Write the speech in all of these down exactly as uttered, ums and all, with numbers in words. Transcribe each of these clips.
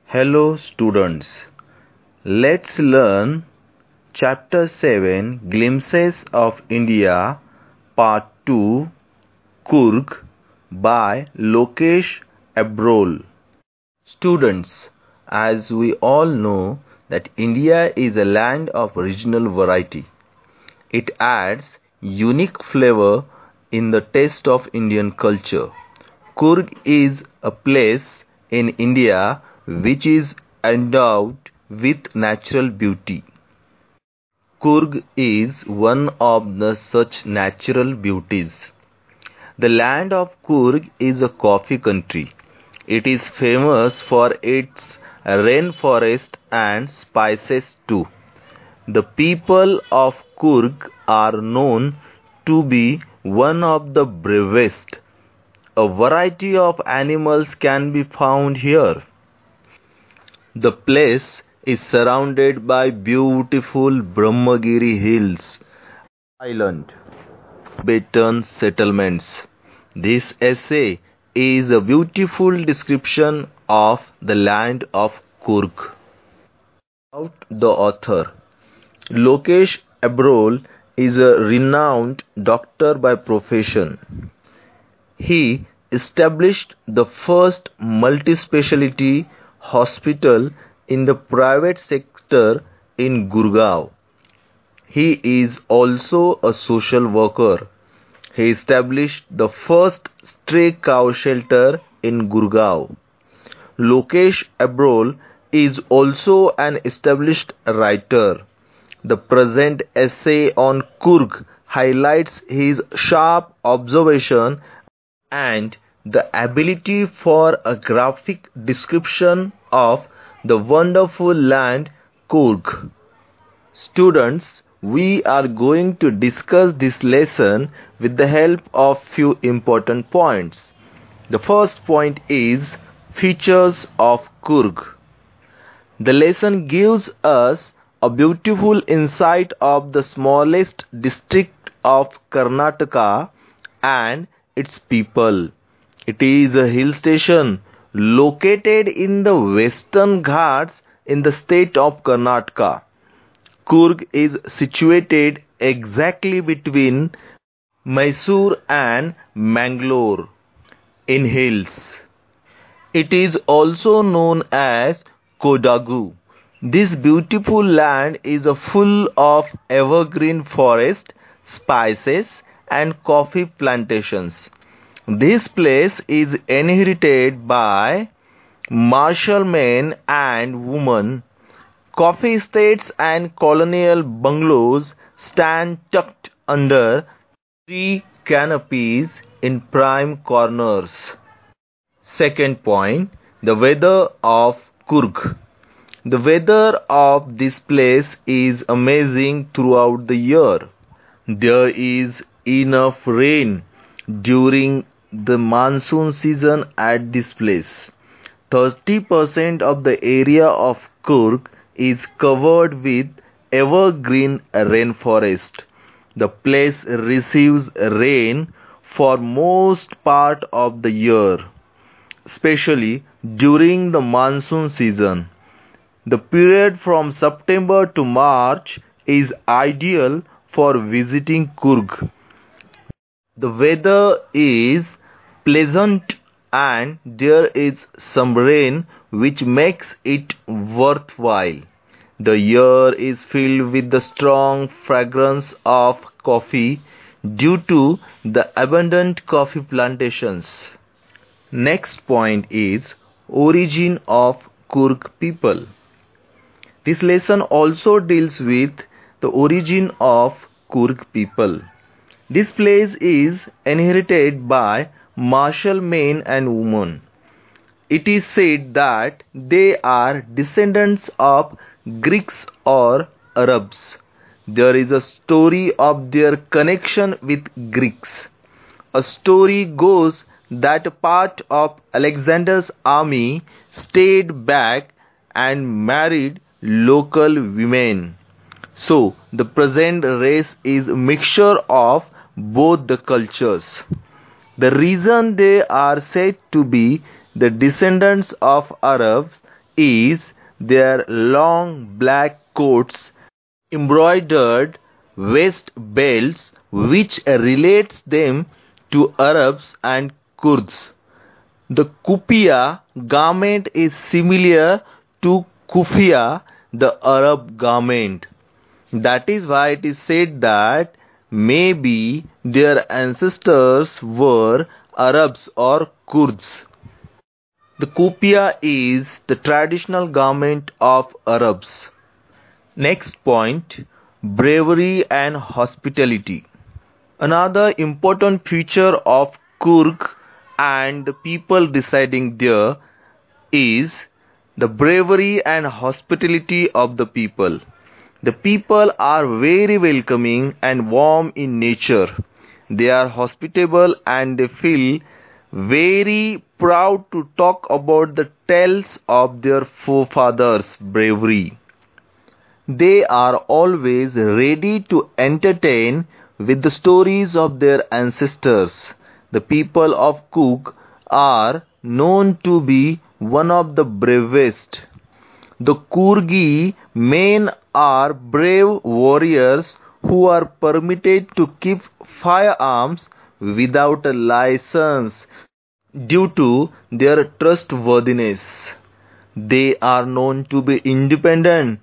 Hello students, let's learn Chapter seven Glimpses of India Part two Coorg by Lokesh Abrol. Students, as we all know that India is a land of regional variety. It adds unique flavor in the taste of Indian culture. Coorg is a place in India which is endowed with natural beauty. Coorg is one of the such natural beauties. The land of Coorg is a coffee country. It is famous for its rainforest and spices too. The people of Coorg are known to be one of the bravest. A variety of animals can be found here. The place is surrounded by beautiful Brahmagiri hills, island, Tibetan settlements. This essay is a beautiful description of the land of Coorg. About the author, Lokesh Abrol is a renowned doctor by profession. He established the first multi-speciality hospital in the private sector in Gurgaon. He is also a social worker. He established the first stray cow shelter in Gurgaon. Lokesh Abrol is also an established writer. The present essay on Coorg highlights his sharp observation and the ability for a graphic description of the wonderful land Coorg. Students, we are going to discuss this lesson with the help of few important points. The first point is features of Coorg. The lesson gives us a beautiful insight of the smallest district of Karnataka and its people. It is a hill station located in the Western Ghats in the state of Karnataka. Coorg is situated exactly between Mysore and Mangalore in hills. It is also known as Kodagu. This beautiful land is full of evergreen forest, spices and coffee plantations. This place is inhabited by martial men and women. Coffee estates and colonial bungalows stand tucked under tree canopies in prime corners. Second point, the weather of Coorg. The weather of this place is amazing throughout the year. There is enough rain during the monsoon season at this place. thirty percent of the area of Coorg is covered with evergreen rainforest. The place receives rain for most part of the year, especially during the monsoon season. The period from September to March is ideal for visiting Coorg. The weather is pleasant and there is some rain which makes it worthwhile. The air is filled with the strong fragrance of coffee due to the abundant coffee plantations. Next point is origin of Coorg people. This lesson also deals with the origin of Coorg people. This place is inherited by martial men and women. It is said that they are descendants of Greeks or Arabs. There is a story of their connection with Greeks. A story goes that a part of Alexander's army stayed back and married local women. So, the present race is a mixture of both the cultures. The reason they are said to be the descendants of Arabs is their long black coats, embroidered waist belts which relates them to Arabs and Kurds. The kufiya garment is similar to kufiya, the Arab garment. That is why it is said that maybe their ancestors were Arabs or Kurds. The kufiya is the traditional garment of Arabs. Next point, bravery and hospitality. Another important feature of Coorg and the people residing there is the bravery and hospitality of the people. The people are very welcoming and warm in nature. They are hospitable and they feel very proud to talk about the tales of their forefathers' bravery. They are always ready to entertain with the stories of their ancestors. The people of Coorg are known to be one of the bravest. The Coorgi men are brave warriors who are permitted to keep firearms without a license due to their trustworthiness. They are known to be independent,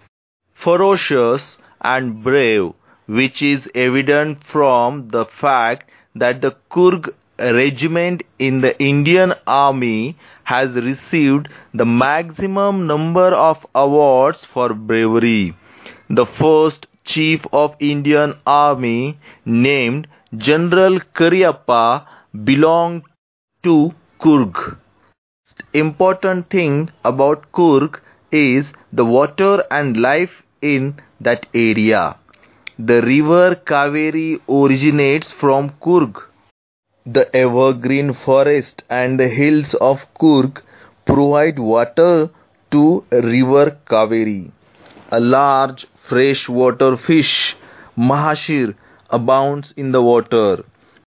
ferocious and brave, which is evident from the fact that the Coorg regiment in the Indian Army has received the maximum number of awards for bravery. The first Chief of Indian Army, named General Cariappa, belonged to Coorg. Important thing about Coorg is the water and life in that area. The river Kaveri originates from Coorg. The evergreen forest and the hills of Coorg provide water to river Kaveri. A large freshwater fish, mahashir, abounds in the water.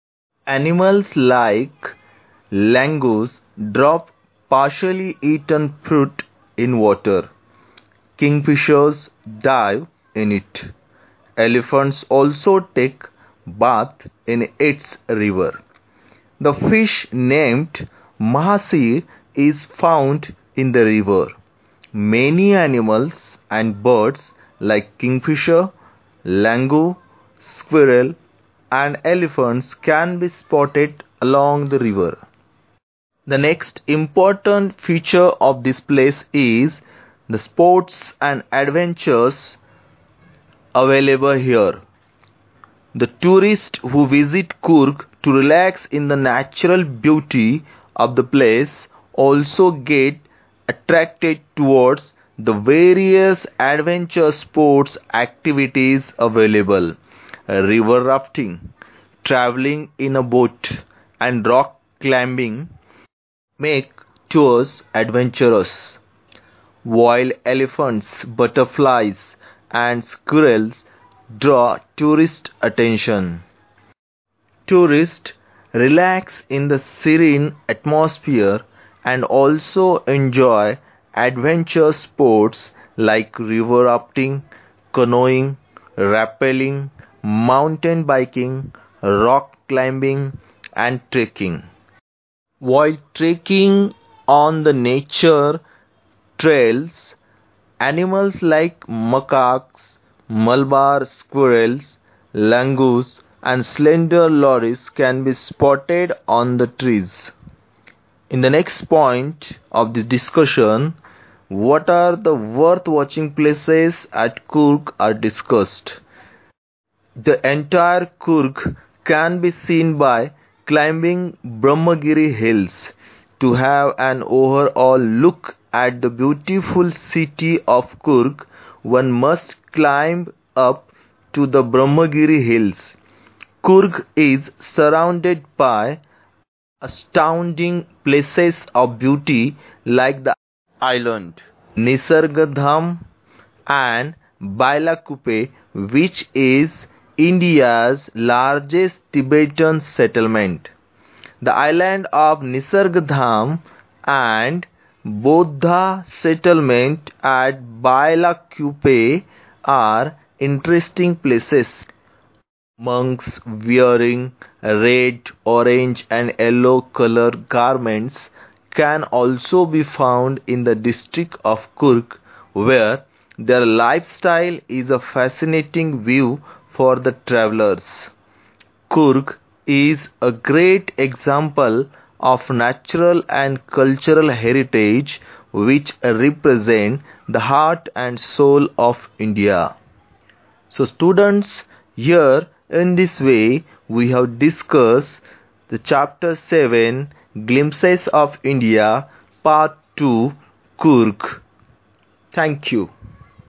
Animals like langurs drop partially eaten fruit in water. Kingfishers dive in it. Elephants also take bath in its river. The fish named mahasir is found in the river. Many animals and birds like kingfisher, langur, squirrel and elephants can be spotted along the river. The next important feature of this place is the sports and adventures available here. The tourists who visit Coorg to relax in the natural beauty of the place also get attracted towards the various adventure sports activities available. River rafting, traveling in a boat and rock climbing make tours adventurous. Wild elephants, butterflies and squirrels draw tourist attention. Tourists relax in the serene atmosphere and also enjoy adventure sports like river rafting, canoeing, rappelling, mountain biking, rock climbing and trekking. While trekking on the nature trails, animals like macaques, Malabar squirrels, langurs and slender lories can be spotted on the trees. In the next point of the discussion, what are the worth watching places at Coorg are discussed. The entire Coorg can be seen by climbing Brahmagiri hills. To have an overall look at the beautiful city of Coorg, one must climb up to the Brahmagiri hills. Coorg is surrounded by astounding places of beauty like the island Nisargdham and Bailakuppe, which is India's largest Tibetan settlement. The island of Nisargdham and Bodha settlement at Bailakuppe are interesting places. Monks wearing red, orange and yellow color garments can also be found in the district of Kurg, where their lifestyle is a fascinating view for the travelers. Kurg is a great example of natural and cultural heritage which represent the heart and soul of India. So students, here in this way we have discussed the chapter seven Glimpses of India part two Kurg. Thank you.